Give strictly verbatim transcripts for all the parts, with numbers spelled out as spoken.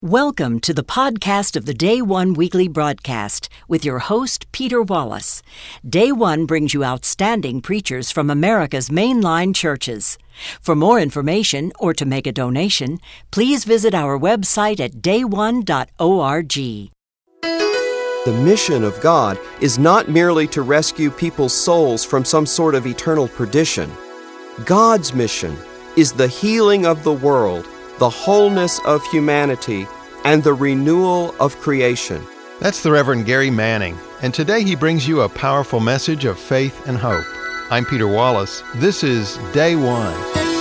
Welcome to the podcast of the Day One Weekly Broadcast with your host, Peter Wallace. Day One brings you outstanding preachers from America's mainline churches. For more information or to make a donation, please visit our website at day one dot org. The mission of God is not merely to rescue people's souls from some sort of eternal perdition. God's mission is the healing of the world, the wholeness of humanity, and the renewal of creation. That's the Reverend Gary Manning, and today he brings you a powerful message of faith and hope. I'm Peter Wallace. This is Day One.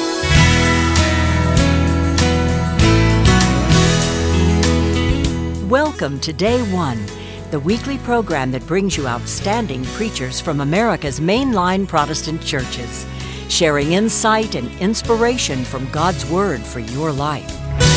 Welcome to Day One, the weekly program that brings you outstanding preachers from America's mainline Protestant churches, sharing insight and inspiration from God's Word for your life.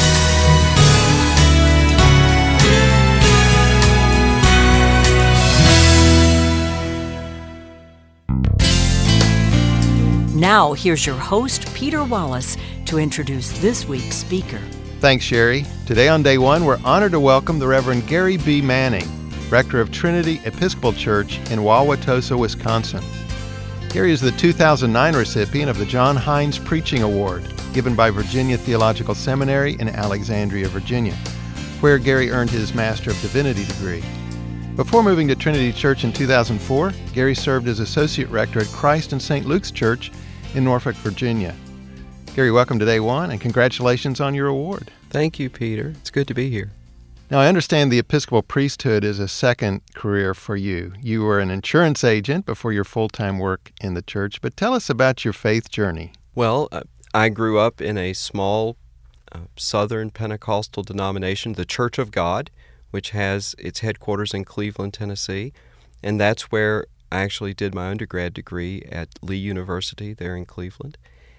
Now, here's your host, Peter Wallace, to introduce this week's speaker. Thanks, Sherry. Today on Day One, we're honored to welcome the Reverend Gary B. Manning, Rector of Trinity Episcopal Church in Wauwatosa, Wisconsin. Gary is the two thousand nine recipient of the John Hines Preaching Award, given by Virginia Theological Seminary in Alexandria, Virginia, where Gary earned his Master of Divinity degree. Before moving to Trinity Church in two thousand four, Gary served as Associate Rector at Christ and Saint Luke's Church in Norfolk, Virginia. Gary, welcome to Day One, and congratulations on your award. Thank you, Peter. It's good to be here. Now, I understand the Episcopal priesthood is a second career for you. You were an insurance agent before your full-time work in the church, but tell us about your faith journey. Well, uh, I grew up in a small uh, Southern Pentecostal denomination, the Church of God, which has its headquarters in Cleveland, Tennessee, and that's where I actually did my undergrad degree at Lee University there in Cleveland.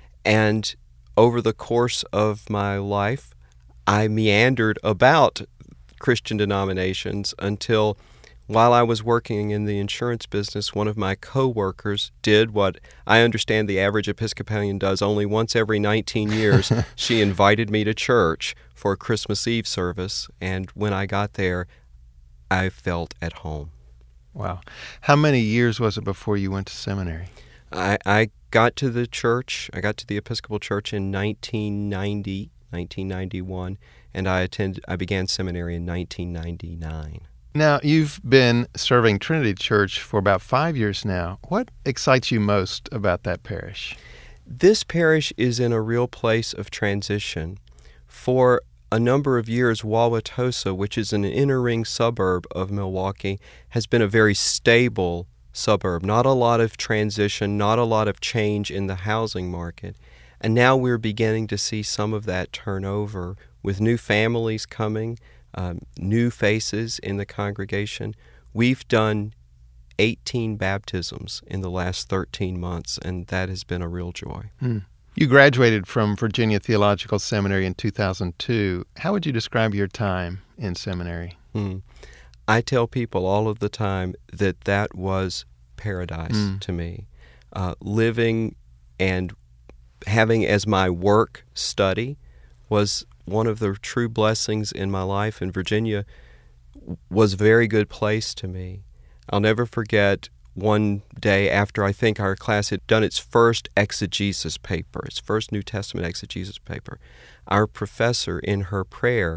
And over the course of my life, I meandered about Christian denominations until, while I was working in the insurance business, one of my co-workers did what I understand the average Episcopalian does only once every nineteen years. She invited me to church for a Christmas Eve service, and when I got there, I felt at home. Wow. How many years was it before you went to seminary? I, I got to the church, I got to the Episcopal Church in nineteen ninety, nineteen ninety-one, and I attended. I began seminary in nineteen ninety-nine. Now, you've been serving Trinity Church for about five years now. What excites you most about that parish? This parish is in a real place of transition. For a number of years, Wauwatosa, which is an inner-ring suburb of Milwaukee, has been a very stable suburb. Not a lot of transition, not a lot of change in the housing market. And now we're beginning to see some of that turn over with new families coming, um, new faces in the congregation. We've done eighteen baptisms in the last thirteen months, and that has been a real joy. Hmm. You graduated from Virginia Theological Seminary in two thousand two. How would you describe your time in seminary? Mm. I tell people all of the time that that was paradise mm. to me. Uh, living and having as my work study was one of the true blessings in my life, and Virginia was a very good place to me. I'll never forget one day after I think our class had done its first exegesis paper, its first New Testament exegesis paper, our professor in her prayer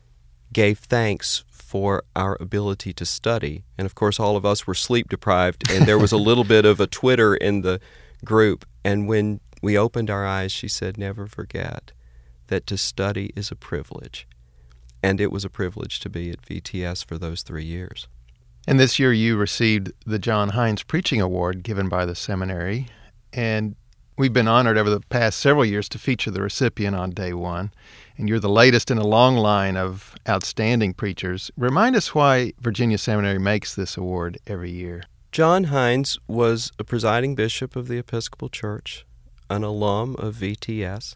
gave thanks for our ability to study. And of course, all of us were sleep deprived, and there was a little bit of a twitter in the group. And when we opened our eyes, she said, "Never forget that to study is a privilege." And it was a privilege to be at V T S for those three years. And this year you received the John Hines Preaching Award given by the seminary, and we've been honored over the past several years to feature the recipient on Day One, and you're the latest in a long line of outstanding preachers. Remind us why Virginia Seminary makes this award every year. John Hines was a presiding bishop of the Episcopal Church, an alum of V T S,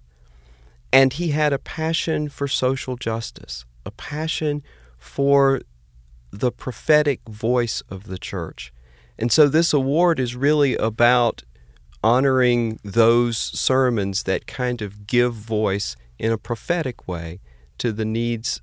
and he had a passion for social justice, a passion for the prophetic voice of the church. And so this award is really about honoring those sermons that kind of give voice in a prophetic way to the needs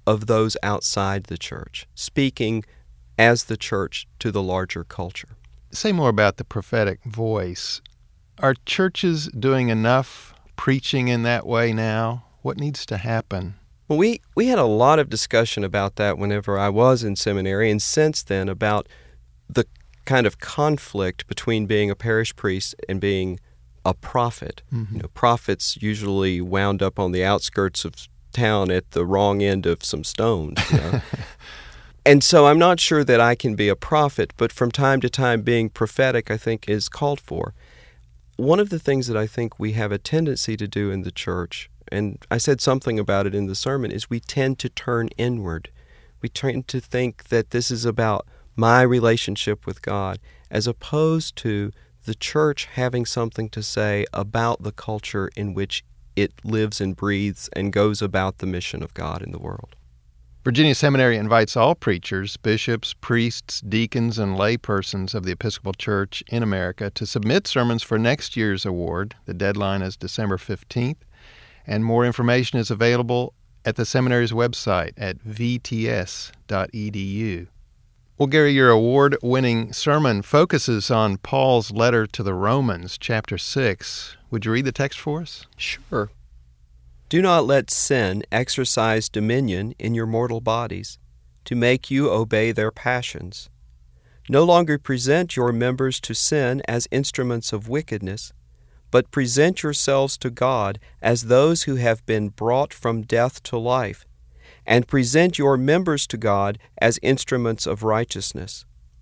of those outside the church, speaking as the church to the larger culture. Say more about the prophetic voice. Are churches doing enough preaching in that way now? What needs to happen? Well, we, we had a lot of discussion about that whenever I was in seminary, and since then about the kind of conflict between being a parish priest and being a prophet. Mm-hmm. You know, prophets usually wound up on the outskirts of town at the wrong end of some stones. You know? And so I'm not sure that I can be a prophet, but from time to time being prophetic, I think, is called for. One of the things that I think we have a tendency to do in the church, and I said something about it in the sermon, is we tend to turn inward. We tend to think that this is about my relationship with God, as opposed to the church having something to say about the culture in which it lives and breathes and goes about the mission of God in the world. Virginia Seminary invites all preachers, bishops, priests, deacons, and laypersons of the Episcopal Church in America to submit sermons for next year's award. The deadline is December fifteenth, and more information is available at the seminary's website at v t s dot e d u. Well, Gary, your award-winning sermon focuses on Paul's letter to the Romans, chapter six. Would you read the text for us? Sure. Do not let sin exercise dominion in your mortal bodies, to make you obey their passions. No longer present your members to sin as instruments of wickedness, but present yourselves to God as those who have been brought from death to life, and present your members to God as instruments of righteousness.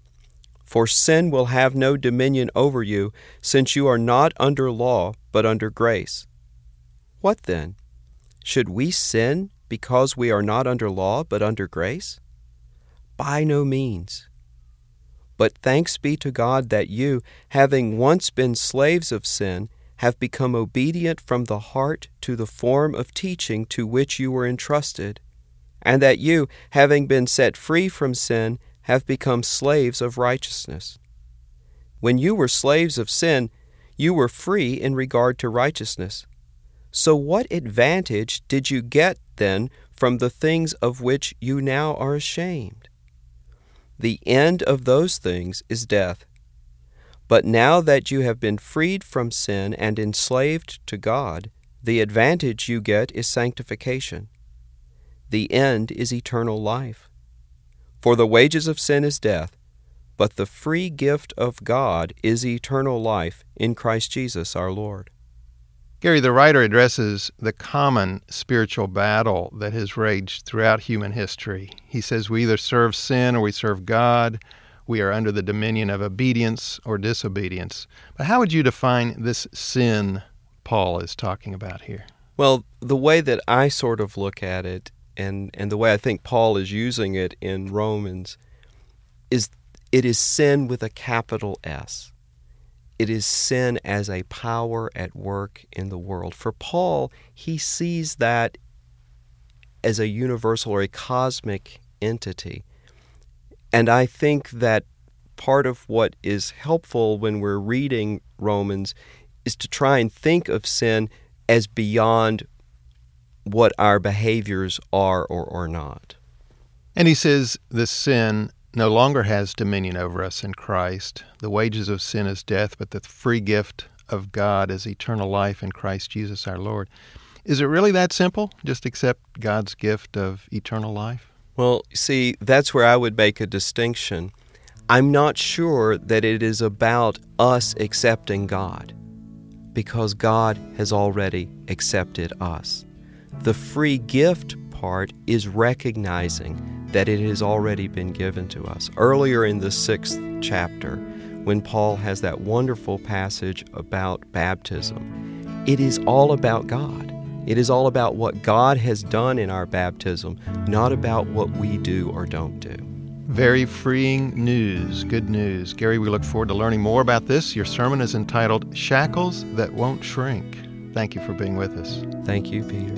For sin will have no dominion over you, since you are not under law, but under grace. What then? Should we sin because we are not under law, but under grace? By no means. But thanks be to God that you, having once been slaves of sin, have become obedient from the heart to the form of teaching to which you were entrusted, and that you, having been set free from sin, have become slaves of righteousness. When you were slaves of sin, you were free in regard to righteousness. So what advantage did you get then from the things of which you now are ashamed? The end of those things is death. But now that you have been freed from sin and enslaved to God, the advantage you get is sanctification. The end is eternal life. For the wages of sin is death, but the free gift of God is eternal life in Christ Jesus our Lord. Gary, the writer addresses the common spiritual battle that has raged throughout human history. He says we either serve sin or we serve God. We are under the dominion of obedience or disobedience. But how would you define this sin Paul is talking about here? Well, the way that I sort of look at it, and, and the way I think Paul is using it in Romans, is it is sin with a capital S. It is sin as a power at work in the world. For Paul, he sees that as a universal or a cosmic entity. And I think that part of what is helpful when we're reading Romans is to try and think of sin as beyond what our behaviors are or are not. And he says this sin no longer has dominion over us in Christ. The wages of sin is death, but the free gift of God is eternal life in Christ Jesus our Lord. Is it really that simple? Just accept God's gift of eternal life? Well, see, that's where I would make a distinction. I'm not sure that it is about us accepting God, because God has already accepted us. The free gift part is recognizing that it has already been given to us. Earlier in the sixth chapter, when Paul has that wonderful passage about baptism, it is all about God. It is all about what God has done in our baptism, not about what we do or don't do. Very freeing news, good news. Gary, we look forward to learning more about this. Your sermon is entitled Shackles That Won't Shrink. Thank you for being with us. Thank you, Peter.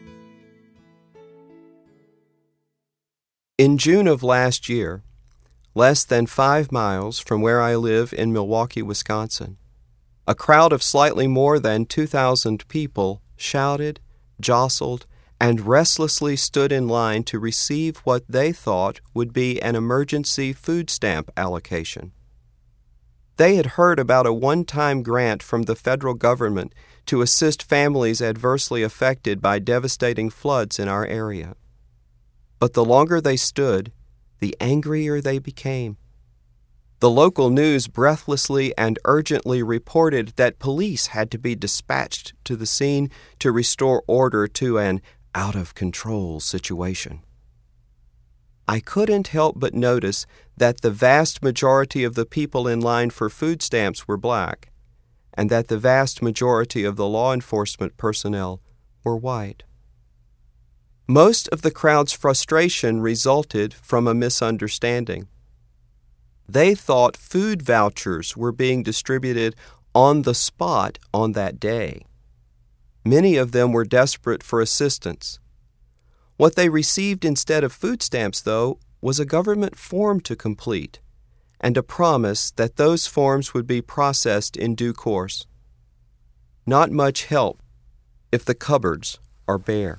In June of last year, less than five miles from where I live in Milwaukee, Wisconsin. A crowd of slightly more than two thousand people shouted, jostled, and restlessly stood in line to receive what they thought would be an emergency food stamp allocation. They had heard about a one-time grant from the federal government to assist families adversely affected by devastating floods in our area. But the longer they stood, the angrier they became. The local news breathlessly and urgently reported that police had to be dispatched to the scene to restore order to an out-of-control situation. I couldn't help but notice that the vast majority of the people in line for food stamps were black, and that the vast majority of the law enforcement personnel were white. Most of the crowd's frustration resulted from a misunderstanding. They thought food vouchers were being distributed on the spot on that day. Many of them were desperate for assistance. What they received instead of food stamps, though, was a government form to complete and a promise that those forms would be processed in due course. Not much help if the cupboards are bare.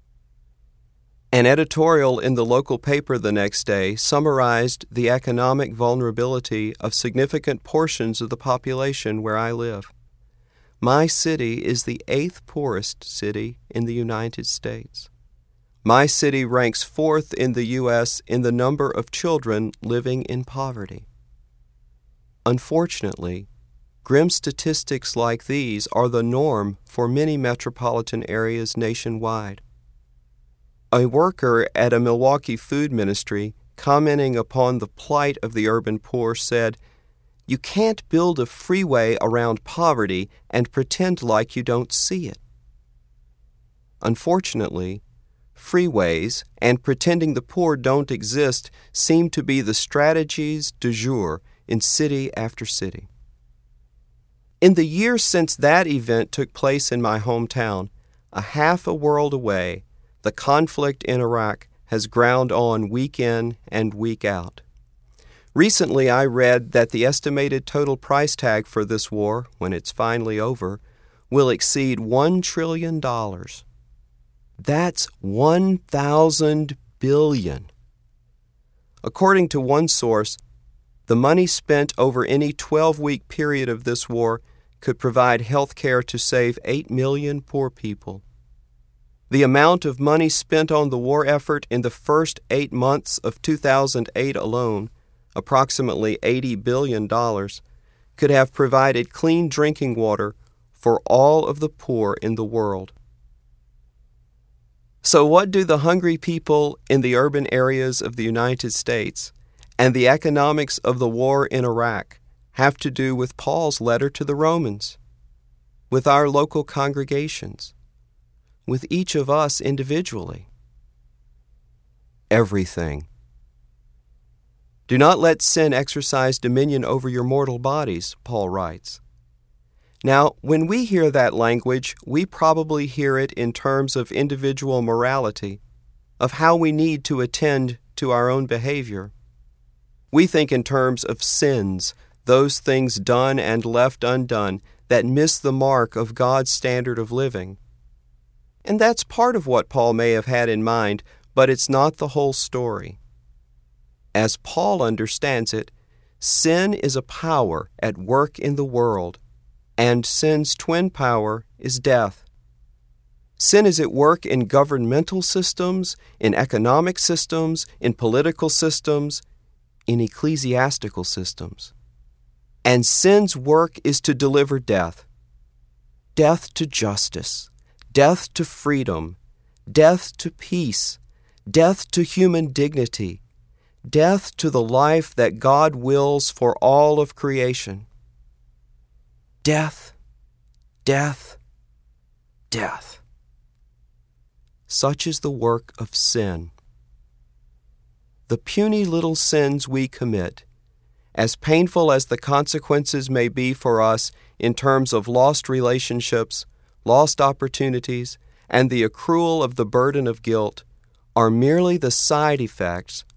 An editorial in the local paper the next day summarized the economic vulnerability of significant portions of the population where I live. My city is the eighth poorest city in the United States. My city ranks fourth in the U S in the number of children living in poverty. Unfortunately, grim statistics like these are the norm for many metropolitan areas nationwide. A worker at a Milwaukee food ministry, commenting upon the plight of the urban poor, said, "You can't build a freeway around poverty and pretend like you don't see it." Unfortunately, freeways and pretending the poor don't exist seem to be the strategies du jour in city after city. In the years since that event took place in my hometown, a half a world away, the conflict in Iraq has ground on week in and week out. Recently, I read that the estimated total price tag for this war, when it's finally over, will exceed one trillion dollars. That's one thousand billion dollars. According to one source, the money spent over any twelve-week period of this war could provide health care to save eight million poor people. The amount of money spent on the war effort in the first eight months of two thousand eight alone, approximately eighty billion dollars, could have provided clean drinking water for all of the poor in the world. So what do the hungry people in the urban areas of the United States and the economics of the war in Iraq have to do with Paul's letter to the Romans, with our local congregations, with each of us individually? Everything. Do not let sin exercise dominion over your mortal bodies, Paul writes. Now, when we hear that language, we probably hear it in terms of individual morality, of how we need to attend to our own behavior. We think in terms of sins, those things done and left undone that miss the mark of God's standard of living. And that's part of what Paul may have had in mind, but it's not the whole story. As Paul understands it, sin is a power at work in the world, and sin's twin power is death. Sin is at work in governmental systems, in economic systems, in political systems, in ecclesiastical systems. And sin's work is to deliver death. Death to justice, death to freedom, death to peace, death to human dignity, death to the life that God wills for all of creation. Death, death, death. Such is the work of sin. The puny little sins we commit, as painful as the consequences may be for us in terms of lost relationships, lost opportunities, and the accrual of the burden of guilt, are merely the side effects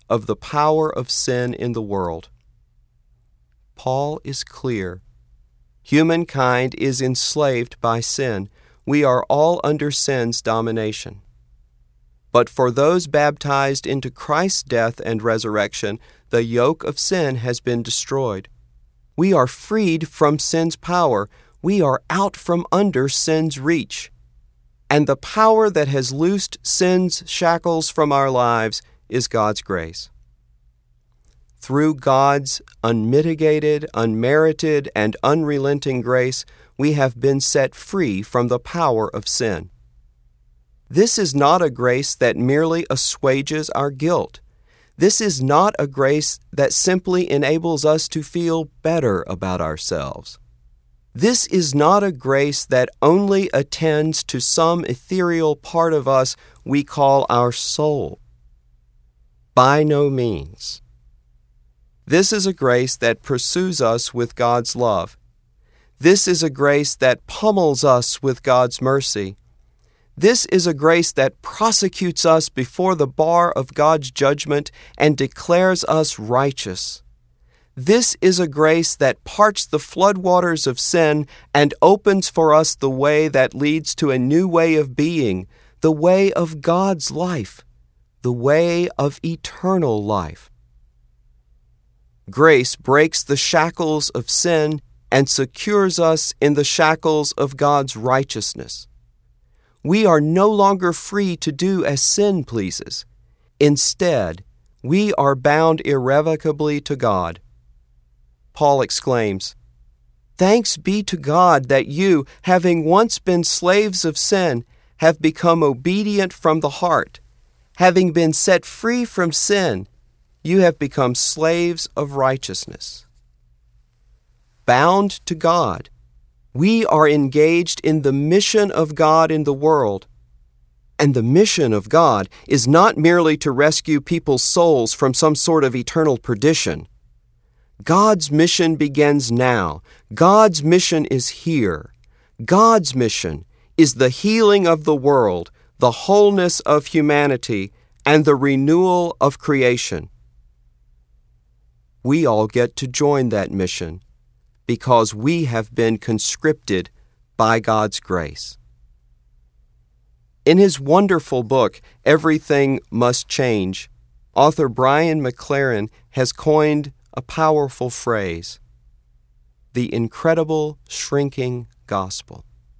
of the power of sin in the world. Paul is clear. Humankind is enslaved by sin. We are all under sin's domination. But for those baptized into Christ's death and resurrection, the yoke of sin has been destroyed. We are freed from sin's power. We are out from under sin's reach. And the power that has loosed sin's shackles from our lives is God's grace. Through God's unmitigated, unmerited, and unrelenting grace, we have been set free from the power of sin. This is not a grace that merely assuages our guilt. This is not a grace that simply enables us to feel better about ourselves. This is not a grace that only attends to some ethereal part of us we call our soul. By no means. This is a grace that pursues us with God's love. This is a grace that pummels us with God's mercy. This is a grace that prosecutes us before the bar of God's judgment and declares us righteous. This is a grace that parts the floodwaters of sin and opens for us the way that leads to a new way of being, the way of God's life, the way of eternal life. Grace breaks the shackles of sin and secures us in the shackles of God's righteousness. We are no longer free to do as sin pleases. Instead, we are bound irrevocably to God. Paul exclaims, "Thanks be to God that you, having once been slaves of sin, have become obedient from the heart. Having been set free from sin, you have become slaves of righteousness." Bound to God, we are engaged in the mission of God in the world. And the mission of God is not merely to rescue people's souls from some sort of eternal perdition. God's mission begins now. God's mission is here. God's mission is the healing of the world, the wholeness of humanity, and the renewal of creation. We all get to join that mission because we have been conscripted by God's grace. In his wonderful book, Everything Must Change, author Brian McLaren has coined a powerful phrase: the incredible shrinking gospel.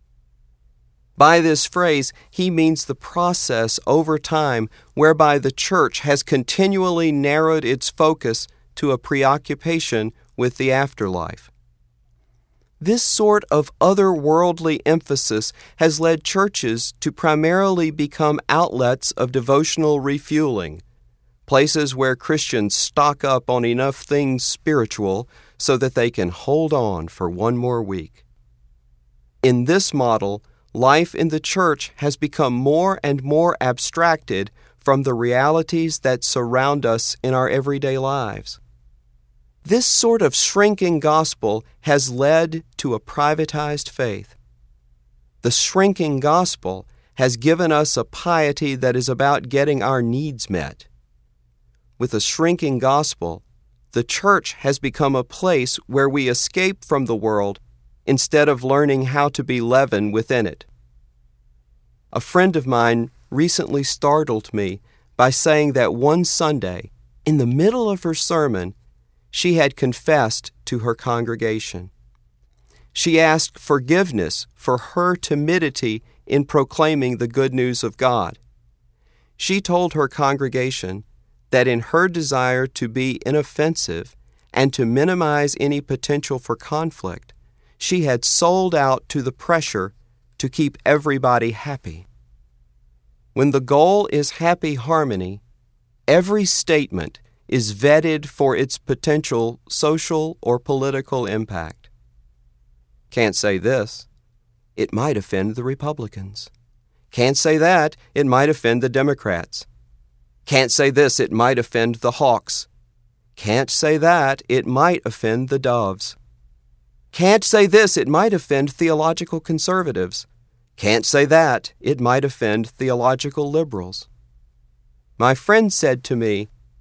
By this phrase, he means the process over time whereby the church has continually narrowed its focus to a preoccupation with the afterlife. This sort of otherworldly emphasis has led churches to primarily become outlets of devotional refueling, places where Christians stock up on enough things spiritual so that they can hold on for one more week. In this model, life in the church has become more and more abstracted from the realities that surround us in our everyday lives. This sort of shrinking gospel has led to a privatized faith. The shrinking gospel has given us a piety that is about getting our needs met. With a shrinking gospel, the church has become a place where we escape from the world instead of learning how to be leaven within it. A friend of mine recently startled me by saying that one Sunday, in the middle of her sermon, she had confessed to her congregation. She asked forgiveness for her timidity in proclaiming the good news of God. She told her congregation that in her desire to be inoffensive and to minimize any potential for conflict, she had sold out to the pressure to keep everybody happy. When the goal is happy harmony, every statement is vetted for its potential social or political impact. Can't say this, it might offend the Republicans. Can't say that, it might offend the Democrats. Can't say this, it might offend the Hawks. Can't say that, it might offend the Doves. Can't say this, it might offend theological conservatives. Can't say that, it might offend theological liberals. My friend said to me,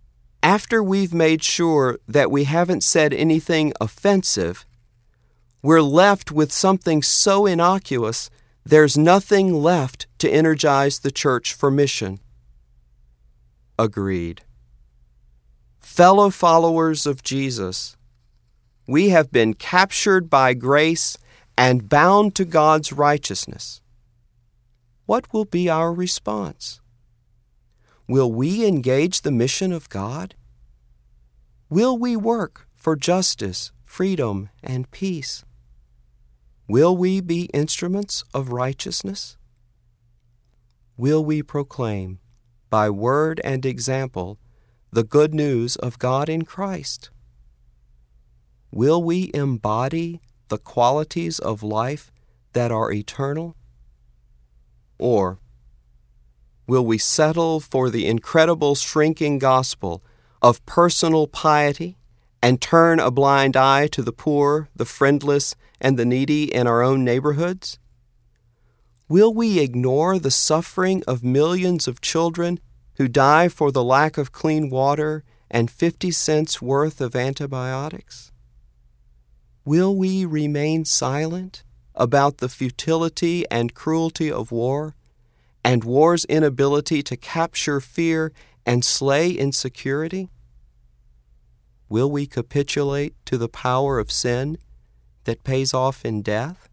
after we've made sure that we haven't said anything offensive, we're left with something so innocuous, there's nothing left to energize the church for mission. Agreed. Fellow followers of Jesus, we have been captured by grace and bound to God's righteousness. What will be our response? Will we engage the mission of God? Will we work for justice, freedom, and peace? Will we be instruments of righteousness? Will we proclaim, by word and example, the good news of God in Christ? Will we embody the qualities of life that are eternal? Or will we settle for the incredible shrinking gospel of personal piety and turn a blind eye to the poor, the friendless, and the needy in our own neighborhoods? Will we ignore the suffering of millions of children who die for the lack of clean water and fifty cents worth of antibiotics? Will we remain silent about the futility and cruelty of war and war's inability to capture fear and slay insecurity? Will we capitulate to the power of sin that pays off in death?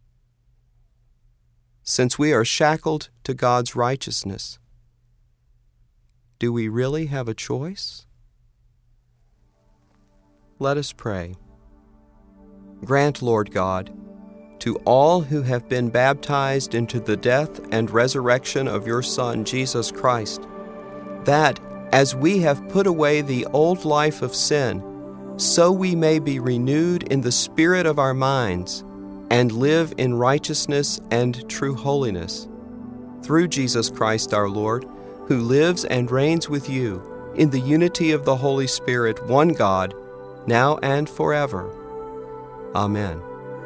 Since we are shackled to God's righteousness, do we really have a choice? Let us pray. Grant, Lord God, to all who have been baptized into the death and resurrection of your Son, Jesus Christ, that, as we have put away the old life of sin, so we may be renewed in the spirit of our minds and live in righteousness and true holiness. Through Jesus Christ our Lord, who lives and reigns with you in the unity of the Holy Spirit, one God, now and forever. Amen.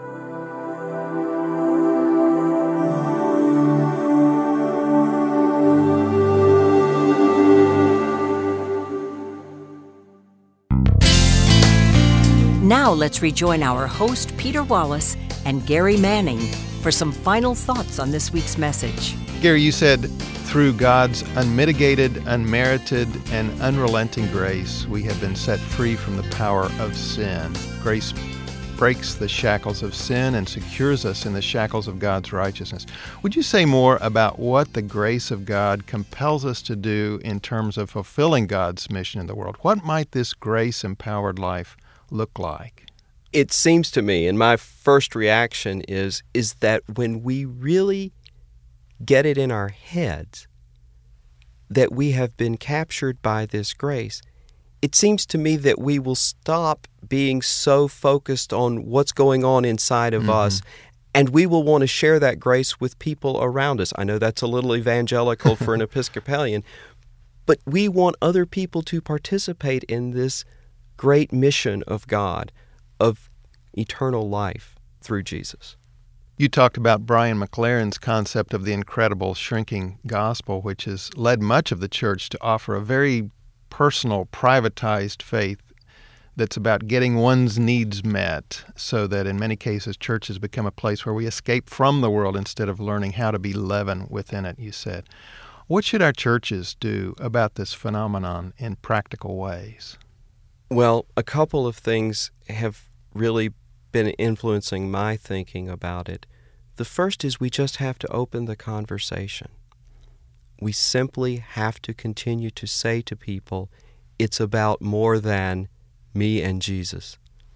Now let's rejoin our host, Peter Wallace, and Gary Manning for some final thoughts on this week's message. Gary, you said, through God's unmitigated, unmerited, and unrelenting grace, we have been set free from the power of sin. Grace breaks the shackles of sin and secures us in the shackles of God's righteousness. Would you say more about what the grace of God compels us to do in terms of fulfilling God's mission in the world? What might this grace-empowered life look like? It seems to me, and my first reaction is, is that when we really get it in our heads that we have been captured by this grace, it seems to me that we will stop being so focused on what's going on inside of mm-hmm. us, and we will want to share that grace with people around us. I know that's a little evangelical for an Episcopalian, but we want other people to participate in this great mission of God, of eternal life through Jesus. You talked about Brian McLaren's concept of the incredible shrinking gospel, which has led much of the church to offer a very personal, privatized faith that's about getting one's needs met, so that in many cases churches become a place where we escape from the world instead of learning how to be leaven within it, you said. What should our churches do about this phenomenon in practical ways? Well, a couple of things have really been influencing my thinking about it. The first is we just have to open the conversation. We simply have to continue to say to people, it's about more than me and Jesus.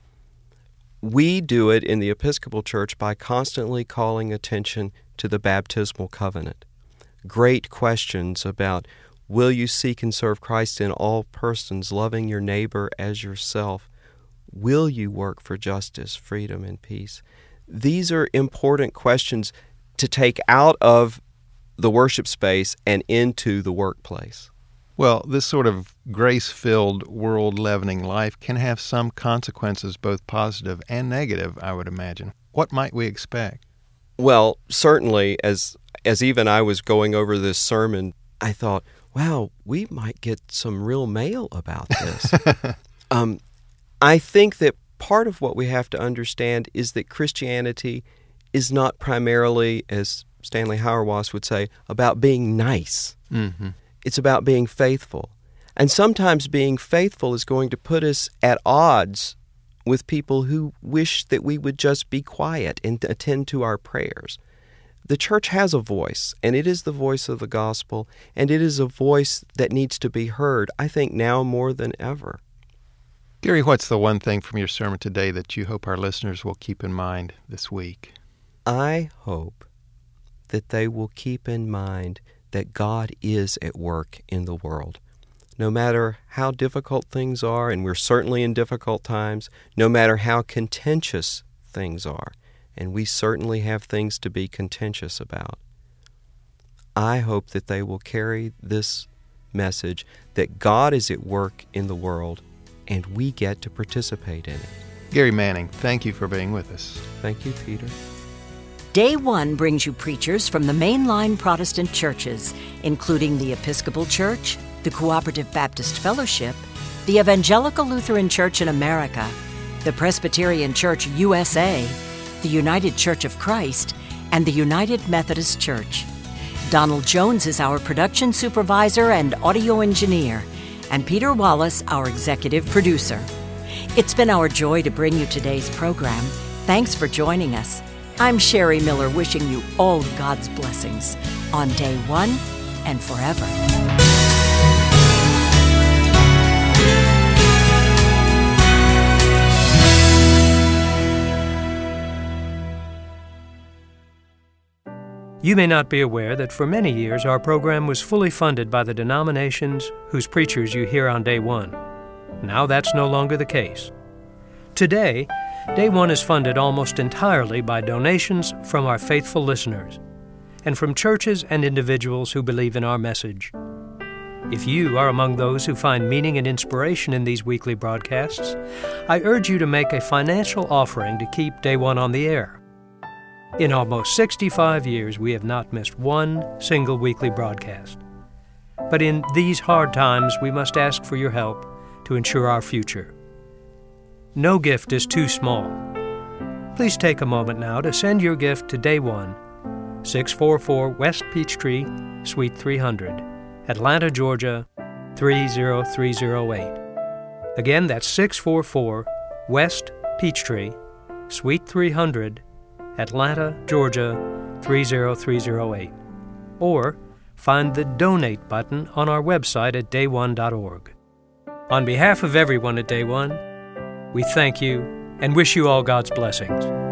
We do it in the Episcopal Church by constantly calling attention to the baptismal covenant. Great questions about, will you seek and serve Christ in all persons, loving your neighbor as yourself? Will you work for justice, freedom, and peace? These are important questions to take out of the worship space and into the workplace. Well, this sort of grace-filled, world-leavening life can have some consequences, both positive and negative, I would imagine. What might we expect? Well, certainly, as as even I was going over this sermon, I thought, wow, we might get some real mail about this. um, I think that part of what we have to understand is that Christianity is not primarily, as Stanley Hauerwas would say, about being nice. Mm-hmm. It's about being faithful. And sometimes being faithful is going to put us at odds with people who wish that we would just be quiet and attend to our prayers. The church has a voice, and it is the voice of the gospel, and it is a voice that needs to be heard, I think, now more than ever. Gary, what's the one thing from your sermon today that you hope our listeners will keep in mind this week? I hope that they will keep in mind that God is at work in the world. No matter how difficult things are, and we're certainly in difficult times, no matter how contentious things are, and we certainly have things to be contentious about, I hope that they will carry this message that God is at work in the world, and we get to participate in it. Gary Manning, thank you for being with us. Thank you, Peter. Day One brings you preachers from the mainline Protestant churches, including the Episcopal Church, the Cooperative Baptist Fellowship, the Evangelical Lutheran Church in America, the Presbyterian Church U S A, the United Church of Christ, and the United Methodist Church. Donald Jones is our production supervisor and audio engineer, and Peter Wallace, our executive producer. It's been our joy to bring you today's program. Thanks for joining us. I'm Sherry Miller, wishing you all God's blessings on Day One and forever. You may not be aware that for many years our program was fully funded by the denominations whose preachers you hear on Day One. Now that's no longer the case. Today, Day One is funded almost entirely by donations from our faithful listeners and from churches and individuals who believe in our message. If you are among those who find meaning and inspiration in these weekly broadcasts, I urge you to make a financial offering to keep Day One on the air. In almost sixty-five years, we have not missed one single weekly broadcast. But in these hard times, we must ask for your help to ensure our future. No gift is too small. Please take a moment now to send your gift to Day One, six forty-four West Peachtree, Suite three hundred, Atlanta, Georgia, three zero three zero eight. Again, that's six forty-four West Peachtree, Suite three hundred, Atlanta, Georgia, three zero three zero eight. Or find the Donate button on our website at day one dot org. On behalf of everyone at Day One, we thank you and wish you all God's blessings.